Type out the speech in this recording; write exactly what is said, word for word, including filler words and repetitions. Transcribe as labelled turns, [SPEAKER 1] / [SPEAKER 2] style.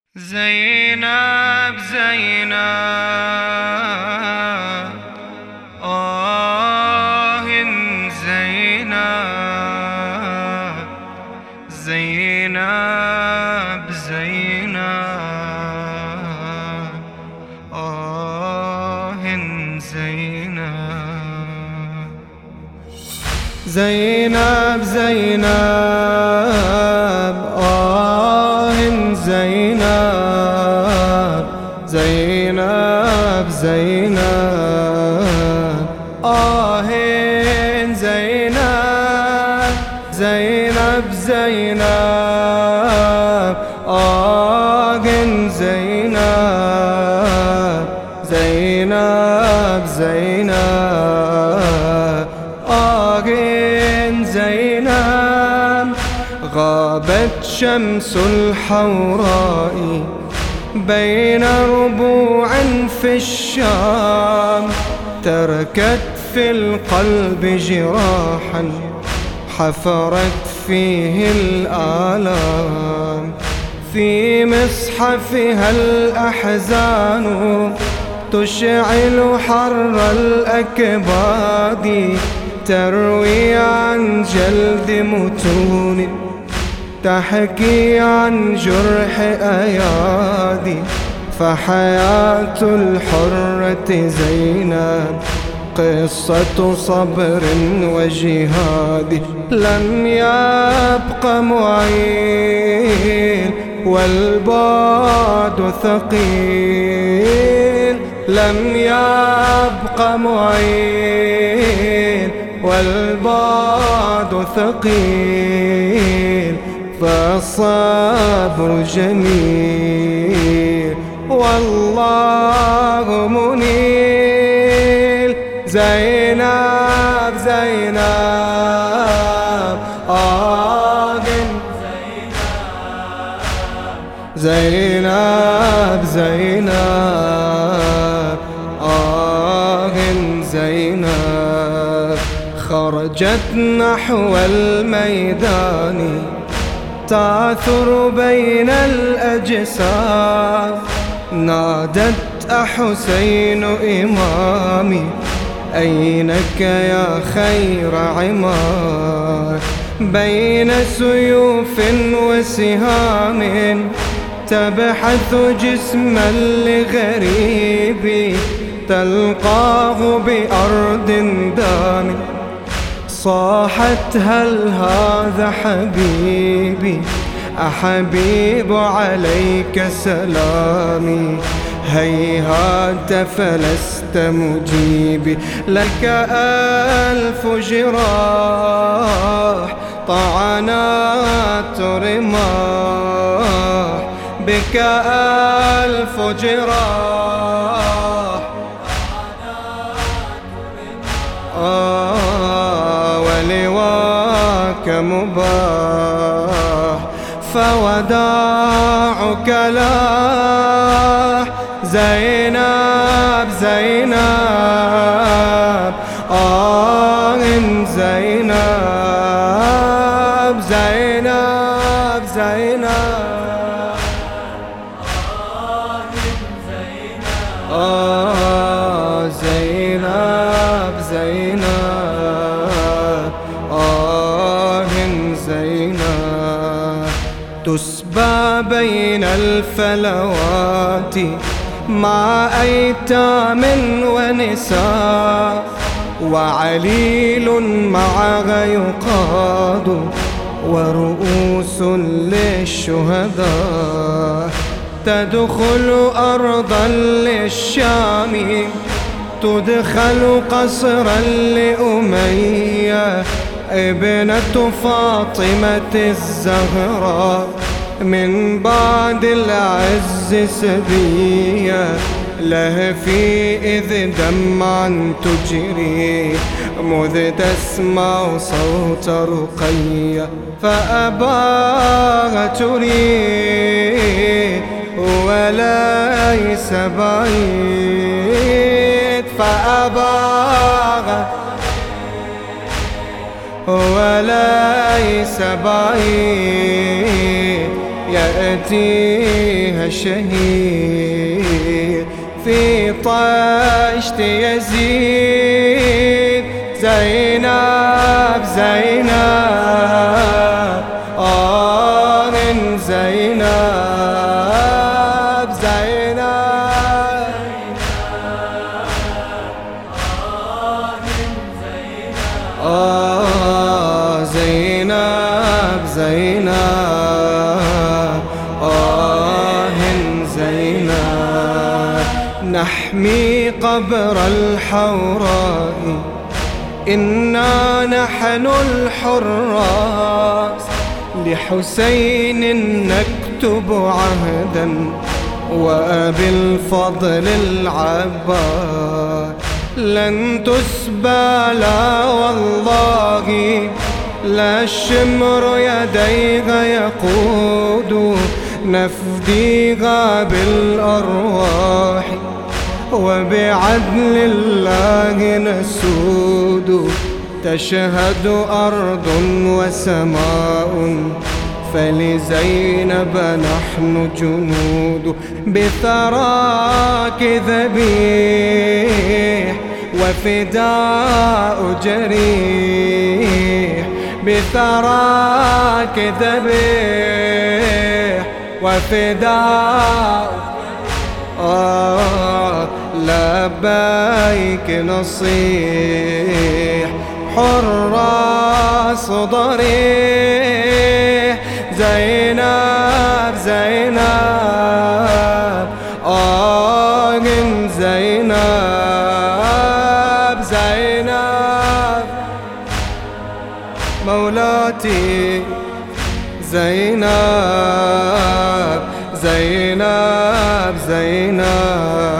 [SPEAKER 1] زينب زينب آه زينب زينب زينب آه زينب زينب زينب آه زينب زينب زينب آه زينب زينب زينب آه زينب زينب زينب آه زينب غابت شمس الحوراء بين ربوع في الشام، تركت في القلب جراحا حفرت فيه الآلام. في مصحفها الأحزان تشعل حر الأكباد، تروي عن جلد متون، تحكي عن جرح أيادي. فحياة الحرة زينب قصة صبر وجهاد، لم يبق معين والبعد ثقيل، لم يبق معين والبعد ثقيل. فالصبر جميل والله منيل. زينب زينب آه زينب زينب آه زينب خرجت نحو الميدان تعثر بين الأجساد، نادت أحسين إمامي أينك يا خير عماد. بين سيوف وسهام تبحث جسما لغريب، تلقاه بأرض دام. صاحت هل هذا حبيبي أحبيب عليك سلامي، هيهات فلست مجيبي. لك ألف جراح طعنات رماح، بك ألف جراح آه ولواك مباح. فوداعك لاح زينب زينب آه زينب زينب زينب آه زينب زينب آه زينب. تسبى بين الفلوات مع أيتام ونساء، وعليل معها يقاد ورؤوس للشهداء. تدخل أرضا للشام، تدخل قصرا لأمية ابنة فاطمة الزهراء. من بعد العز سبية لهفي إذ دمعا تجري، مذ تسمع صوت رقية فأباها تريد وليس بعيد. فأباها وليس بعيد، يأتيها شهيد في طشت يزيد. زينب زينب آه من زينب زينب آه زينب زينب آه زينب. نحمي قبر الحوراء إنا نحن الحراس، لحسين نكتب عهدا وأبي الفضل العباس. لن تسبى لا والله، لا الشمر يديها يقود، نفديها بالأرواح وبعدل الله نسود. تشهد أرض وسماء فلزينب نحن جنود. بثراك ذبيح وفداء جريح، بثراك ذبيح وفداء آه لبيك نصيح. حراس ضريح زينب زينب آه زينب زينب مولاتي زينب زينب زينب